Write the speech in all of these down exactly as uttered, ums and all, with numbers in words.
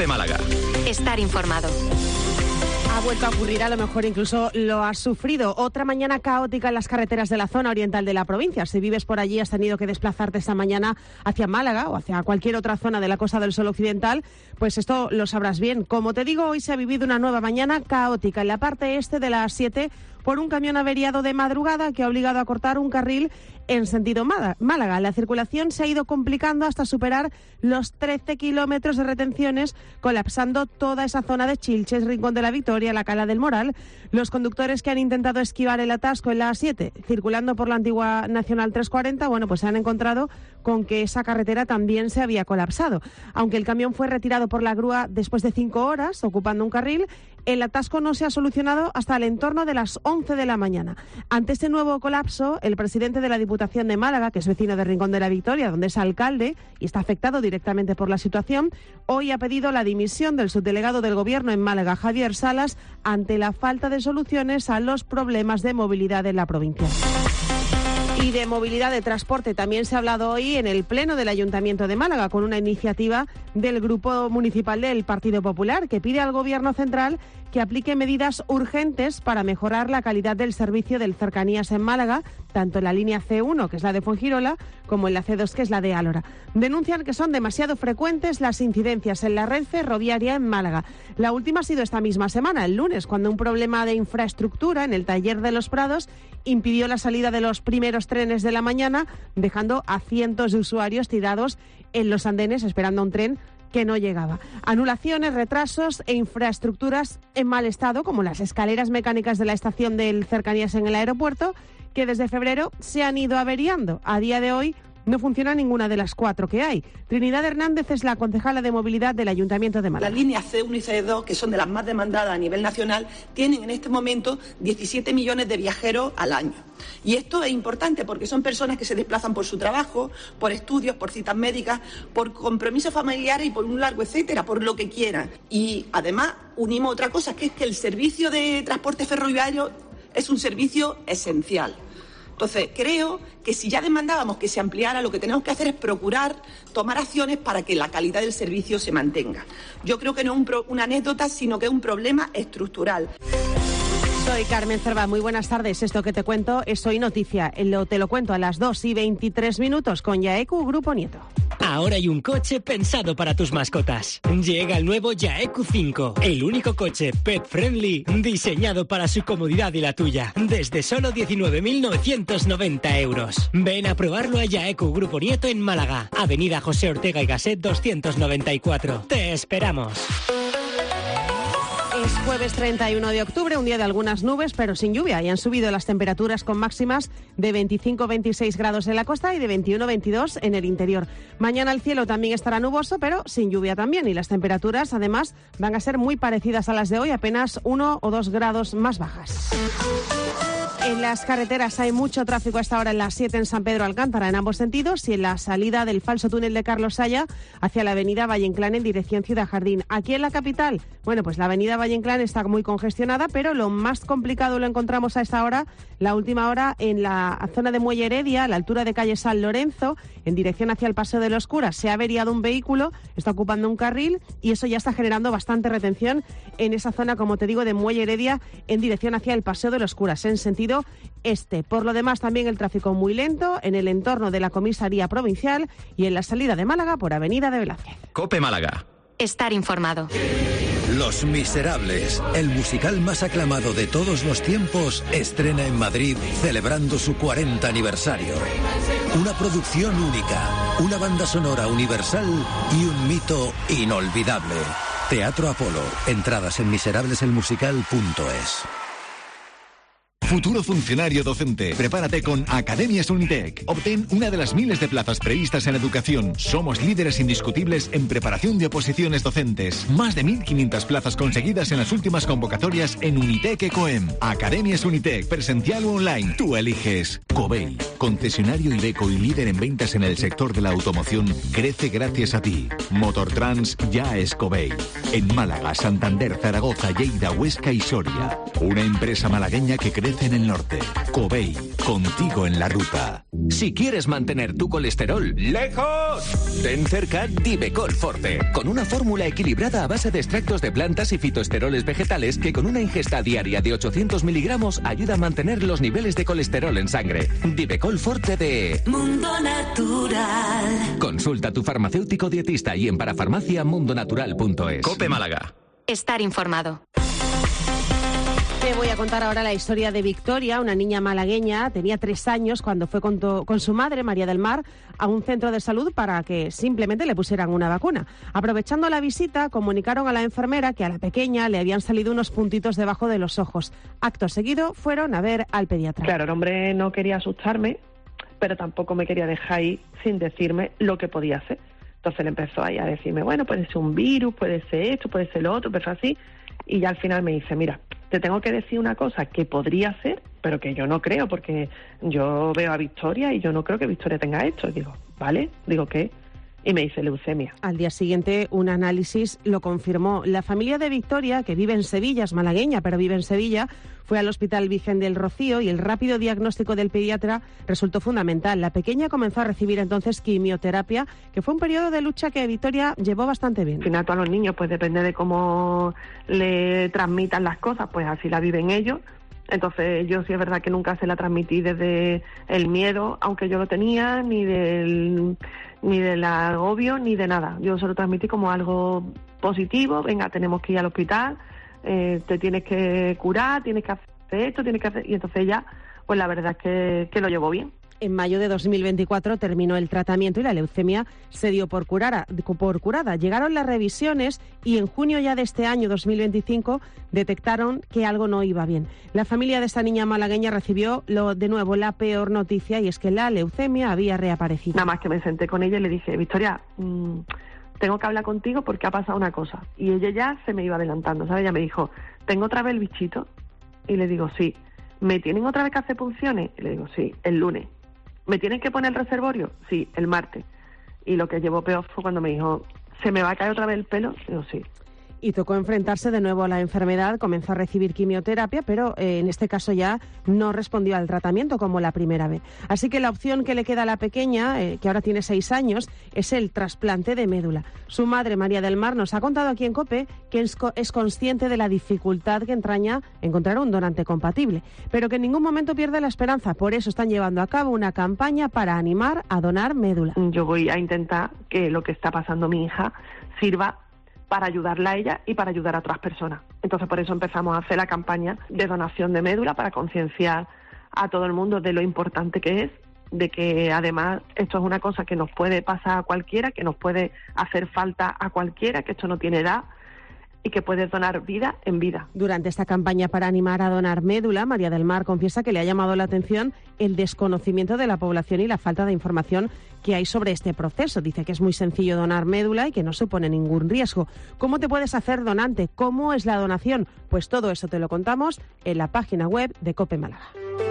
COPE Málaga. Estar informado. Ha vuelto a ocurrir, a lo mejor incluso lo has sufrido. Otra mañana caótica en las carreteras de la zona oriental de la provincia. Si vives por allí, has tenido que desplazarte esta mañana hacia Málaga o hacia cualquier otra zona de la Costa del Sol occidental, pues esto lo sabrás bien. Como te digo, hoy se ha vivido una nueva mañana caótica en la parte este de la A siete por un camión averiado de madrugada que ha obligado a cortar un carril en sentido Málaga. La circulación se ha ido complicando hasta superar los trece kilómetros de retenciones, colapsando toda esa zona de Chilches, Rincón de la Victoria, la Cala del Moral. Los conductores que han intentado esquivar el atasco en la A siete, circulando por la antigua Nacional trescientos cuarenta, bueno, pues se han encontrado con que esa carretera también se había colapsado. Aunque el camión fue retirado por la grúa después de cinco horas, ocupando un carril, el atasco no se ha solucionado hasta el entorno de las once de la mañana. Ante este nuevo colapso, el presidente de la Diputación de Málaga, que es vecino de Rincón de la Victoria, donde es alcalde y está afectado directamente por la situación, hoy ha pedido la dimisión del subdelegado del Gobierno en Málaga, Javier Salas, ante la falta de soluciones a los problemas de movilidad en la provincia. Y de movilidad de transporte también se ha hablado hoy en el Pleno del Ayuntamiento de Málaga, con una iniciativa del Grupo Municipal del Partido Popular, que pide al Gobierno central que aplique medidas urgentes para mejorar la calidad del servicio del Cercanías en Málaga, tanto en la línea ce uno, que es la de Fuengirola, como en la ce dos, que es la de Álora. Denuncian que son demasiado frecuentes las incidencias en la red ferroviaria en Málaga. La última ha sido esta misma semana, el lunes, cuando un problema de infraestructura en el taller de Los Prados impidió la salida de los primeros trenes de la mañana, dejando a cientos de usuarios tirados en los andenes esperando un tren que no llegaba. Anulaciones, retrasos e infraestructuras en mal estado, como las escaleras mecánicas de la estación del Cercanías en el aeropuerto, que desde febrero se han ido averiando. A día de hoy no funciona ninguna de las cuatro que hay. Trinidad Hernández es la concejala de movilidad del Ayuntamiento de Málaga. Las líneas ce uno y ce dos, que son de las más demandadas a nivel nacional, tienen en este momento diecisiete millones de viajeros al año. Y esto es importante porque son personas que se desplazan por su trabajo, por estudios, por citas médicas, por compromisos familiares y por un largo etcétera, por lo que quieran. Y además unimos otra cosa, que es que el servicio de transporte ferroviario es un servicio esencial. Entonces, creo que si ya demandábamos que se ampliara, lo que tenemos que hacer es procurar tomar acciones para que la calidad del servicio se mantenga. Yo creo que no es un pro, una anécdota, sino que es un problema estructural. Soy Carmen Cerva, muy buenas tardes. Esto que te cuento es Hoy Noticia. Lo, te lo cuento a las dos y veintitrés minutos con Yaeku Grupo Nieto. Ahora hay un coche pensado para tus mascotas. Llega el nuevo Yaeku cinco, el único coche pet friendly diseñado para su comodidad y la tuya, desde solo diecinueve mil novecientos noventa euros. Ven a probarlo a Yaeku Grupo Nieto en Málaga, Avenida José Ortega y Gasset doscientos noventa y cuatro. Te esperamos. Es jueves treinta y uno de octubre, un día de algunas nubes, pero sin lluvia, y han subido las temperaturas con máximas de veinticinco a veintiséis grados en la costa y de veintiuno a veintidós en el interior. Mañana el cielo también estará nuboso, pero sin lluvia también, y las temperaturas además van a ser muy parecidas a las de hoy, apenas uno o dos grados más bajas. En las carreteras hay mucho tráfico a esta hora en la siete en San Pedro Alcántara en ambos sentidos y en la salida del falso túnel de Carlos Saya hacia la avenida Valle Inclán en dirección Ciudad Jardín. Aquí en la capital, bueno, pues la avenida Valle Inclán está muy congestionada, pero lo más complicado lo encontramos a esta hora, la última hora, en la zona de Muelle Heredia, a la altura de calle San Lorenzo, en dirección hacia el Paseo de los Curas. Se ha averiado un vehículo, está ocupando un carril y eso ya está generando bastante retención en esa zona, como te digo, de Muelle Heredia en dirección hacia el Paseo de los Curas, en sentido este. Por lo demás, también el tráfico muy lento en el entorno de la comisaría provincial y en la salida de Málaga por Avenida de Velázquez. COPE Málaga. Estar informado. Los Miserables, el musical más aclamado de todos los tiempos, estrena en Madrid celebrando su cuarenta aniversario. Una producción única, una banda sonora universal y un mito inolvidable. Teatro Apolo. Entradas en miserables el musical punto es. Futuro funcionario docente. Prepárate con Academias Unitec. Obtén una de las miles de plazas previstas en educación. Somos líderes indiscutibles en preparación de oposiciones docentes. Más de mil quinientas plazas conseguidas en las últimas convocatorias en Unitec Ecoem. Academias Unitec, presencial o online. Tú eliges. Covey, concesionario Iveco y líder en ventas en el sector de la automoción, crece gracias a ti. Motortrans ya es Covey. En Málaga, Santander, Zaragoza, Lleida, Huesca y Soria. Una empresa malagueña que crece florece en el norte. Covey, contigo en la ruta. Si quieres mantener tu colesterol lejos, ten cerca Divecol Forte, con una fórmula equilibrada a base de extractos de plantas y fitoesteroles vegetales que con una ingesta diaria de ochocientos miligramos ayuda a mantener los niveles de colesterol en sangre. Divecol Forte de Mundo Natural. Consulta a tu farmacéutico dietista y en parafarmacia mundonatural punto es. Cope Málaga. Estar informado. Te voy a contar ahora la historia de Victoria, una niña malagueña. Tenía tres años cuando fue con, to, con su madre, María del Mar, a un centro de salud para que simplemente le pusieran una vacuna. Aprovechando la visita, comunicaron a la enfermera que a la pequeña le habían salido unos puntitos debajo de los ojos. Acto seguido, fueron a ver al pediatra. Claro, el hombre no quería asustarme, pero tampoco me quería dejar ir sin decirme lo que podía hacer. Entonces le empezó ahí a decirme, bueno, puede ser un virus, puede ser esto, puede ser lo otro, empezó así. Y ya al final me dice, mira, te tengo que decir una cosa que podría ser, pero que yo no creo, porque yo veo a Victoria y yo no creo que Victoria tenga esto. Y digo, ¿vale? Digo, ¿qué? Y me dice leucemia. Al día siguiente, un análisis lo confirmó. La familia de Victoria, que vive en Sevilla, es malagueña, pero vive en Sevilla, fue al Hospital Virgen del Rocío y el rápido diagnóstico del pediatra resultó fundamental. La pequeña comenzó a recibir entonces quimioterapia, que fue un periodo de lucha que Victoria llevó bastante bien. Al final, todos los niños, pues depende de cómo le transmitan las cosas, pues así la viven ellos. Entonces yo sí es verdad que nunca se la transmití desde el miedo, aunque yo lo tenía, ni del ni del agobio, ni de nada. Yo se lo transmití como algo positivo. Venga, tenemos que ir al hospital, eh, te tienes que curar, tienes que hacer esto, tienes que hacer... Y entonces ella, pues la verdad es que, que lo llevó bien. En mayo de dos mil veinticuatro terminó el tratamiento y la leucemia se dio por curada, por curada. Llegaron las revisiones y en junio ya de este año, dos mil veinticinco, detectaron que algo no iba bien. La familia de esta niña malagueña recibió lo, de nuevo la peor noticia, y es que la leucemia había reaparecido. Nada más que me senté con ella y le dije, Victoria, mmm, tengo que hablar contigo porque ha pasado una cosa. Y ella ya se me iba adelantando, ¿sabes? Ella me dijo, ¿tengo otra vez el bichito? Y le digo, sí. ¿Me tienen otra vez que hacer punciones? Y le digo, sí, el lunes. ¿Me tienen que poner el reservorio? Sí, el martes. Y lo que llevó peor fue cuando me dijo, ¿se me va a caer otra vez el pelo? Digo, sí. Y tocó enfrentarse de nuevo a la enfermedad, comenzó a recibir quimioterapia, pero eh, en este caso ya no respondió al tratamiento como la primera vez. Así que la opción que le queda a la pequeña, eh, que ahora tiene seis años, es el trasplante de médula. Su madre, María del Mar, nos ha contado aquí en COPE que es, es consciente de la dificultad que entraña encontrar un donante compatible, pero que en ningún momento pierde la esperanza. Por eso están llevando a cabo una campaña para animar a donar médula. Yo voy a intentar que lo que está pasando a mi hija sirva para ayudarla a ella y para ayudar a otras personas. Entonces, por eso empezamos a hacer la campaña de donación de médula, para concienciar a todo el mundo de lo importante que es, de que además esto es una cosa que nos puede pasar a cualquiera, que nos puede hacer falta a cualquiera, que esto no tiene edad y que puedes donar vida en vida. Durante esta campaña para animar a donar médula, María del Mar confiesa que le ha llamado la atención el desconocimiento de la población y la falta de información que hay sobre este proceso. Dice que es muy sencillo donar médula y que no supone ningún riesgo. ¿Cómo te puedes hacer donante? ¿Cómo es la donación? Pues todo eso te lo contamos en la página web de COPE Málaga.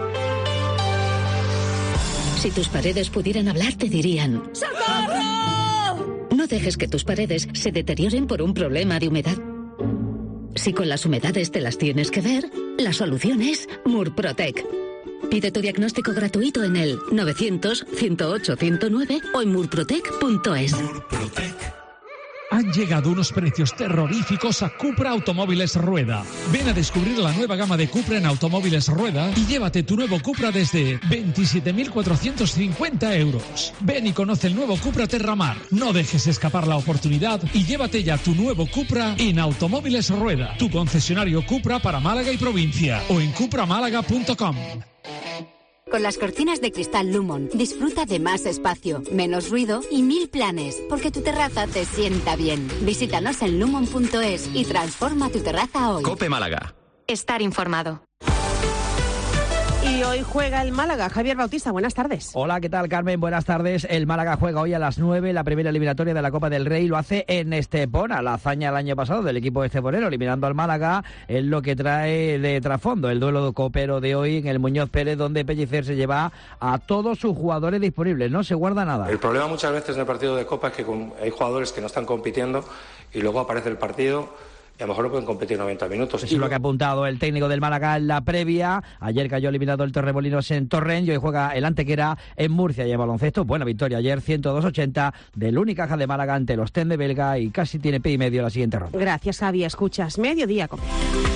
Si tus paredes pudieran hablar, te dirían: ¡socorro! No dejes que tus paredes se deterioren por un problema de humedad. Si con las humedades te las tienes que ver, la solución es Murprotec. Pide tu diagnóstico gratuito en el novecientos, ciento ocho, ciento nueve o en murprotec punto es. Han llegado unos precios terroríficos a Cupra Automóviles Rueda. Ven a descubrir la nueva gama de Cupra en Automóviles Rueda y llévate tu nuevo Cupra desde veintisiete mil cuatrocientos cincuenta euros. Ven y conoce el nuevo Cupra Terramar. No dejes escapar la oportunidad y llévate ya tu nuevo Cupra en Automóviles Rueda, tu concesionario Cupra para Málaga y provincia, o en cupra málaga punto com. Con las cortinas de cristal Lumon, disfruta de más espacio, menos ruido y mil planes, porque tu terraza te sienta bien. Visítanos en lumon punto es y transforma tu terraza hoy. COPE Málaga. Estar informado. Y hoy juega el Málaga. Javier Bautista, buenas tardes. Hola, ¿qué tal, Carmen? Buenas tardes. El Málaga juega hoy a las nueve la primera eliminatoria de la Copa del Rey. Lo hace en Estepona. La hazaña el año pasado del equipo esteponero, eliminando al Málaga, es lo que trae de trasfondo el duelo copero de hoy en el Muñoz Pérez, donde Pellicer se lleva a todos sus jugadores disponibles. No se guarda nada. El problema muchas veces en el partido de Copa es que hay jugadores que no están compitiendo y luego aparece el partido y a lo mejor no pueden competir noventa minutos. Eso es lo que ha apuntado el técnico del Málaga en la previa. Ayer cayó eliminado el Torremolinos en Torrent y hoy juega el Antequera en Murcia. Y en baloncesto, buena victoria ayer, ciento dos ochenta del Unicaja de Málaga ante los Ten de Belga y casi tiene pie y medio la siguiente ronda. Gracias, Javi. Escuchas Mediodía Cope.